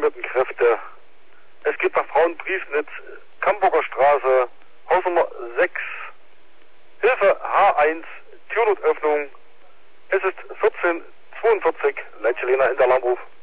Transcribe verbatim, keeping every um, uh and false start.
gesammelten Kräfte. Es geht nach Frauenbriefnitz, Camburger Straße, Hausnummer sechs. Hilfe H eins, Türnotöffnung. Es ist vierzehn zweiundvierzig, Leitche Lena in der Alarmruf.